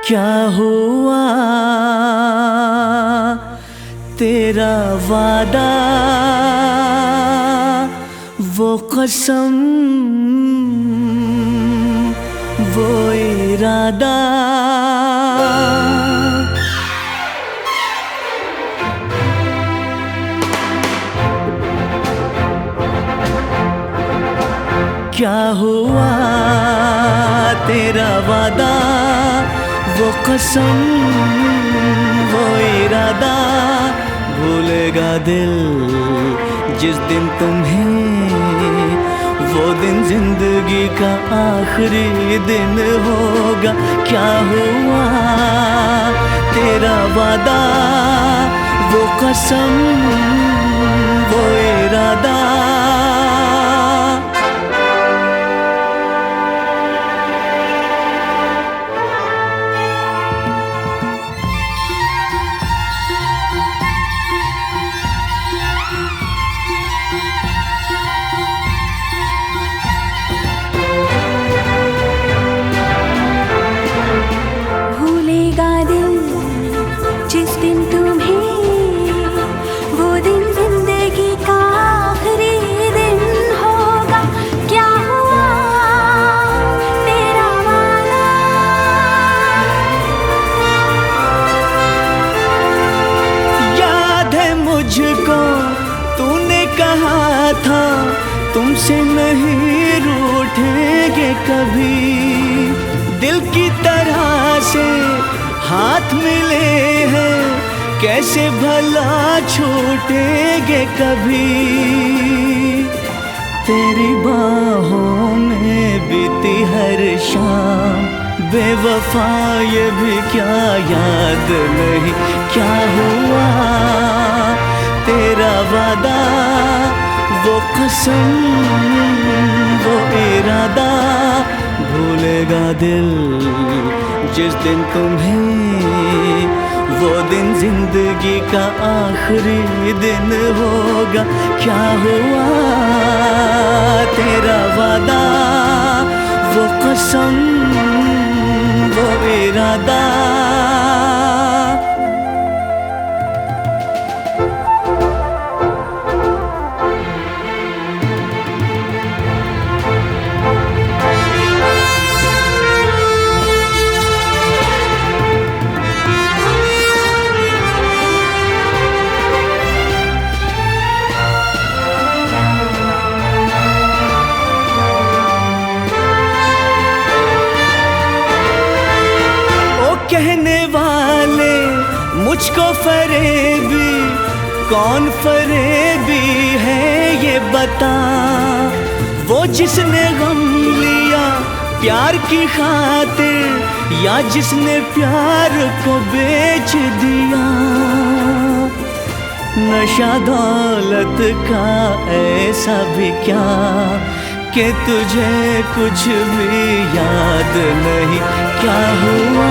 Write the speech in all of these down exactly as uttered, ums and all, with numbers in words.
क्या हुआ तेरा वादा, वो कसम, वो इरादा। क्या हुआ तेरा वादा, वो कसम, वो इरादा। भूलेगा दिल जिस दिन तुम्हें, वो दिन जिंदगी का आखिरी दिन होगा। क्या हुआ तेरा वादा, वो कसम, वो इरादा। मुझको तूने कहा था तुमसे नहीं रूठेंगे कभी। दिल की तरह से हाथ मिले हैं, कैसे भला छूटेंगे कभी। तेरी बाहों में बीती हर शाम, बेवफा ये भी क्या याद नहीं। क्या हुआ तेरा वादा, वो कसम, वो इरादा। भूलेगा दिल जिस दिन तुम्हें, वो दिन जिंदगी का आखिरी दिन होगा। क्या हुआ तेरा वादा, वो कसम, वो इरादा। कहने वाले मुझको फरेबी, कौन फरेबी है ये बता। वो जिसने गम लिया प्यार की खातिर, या जिसने प्यार को बेच दिया। नशा दौलत का ऐसा भी क्या कि तुझे कुछ भी याद नहीं। क्या हुआ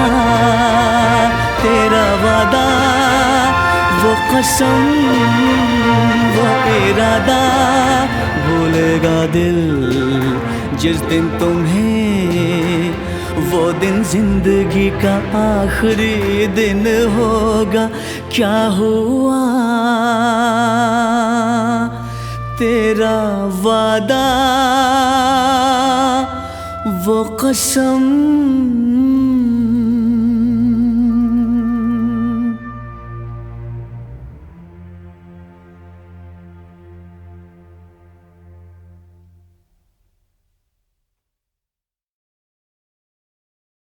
तेरा वादा, वो कसम, वो इरादा। भूलेगा दिल जिस दिन तुम्हें, वो दिन जिंदगी का आखिरी दिन होगा। क्या हुआ तेरा वादा, वो कसम,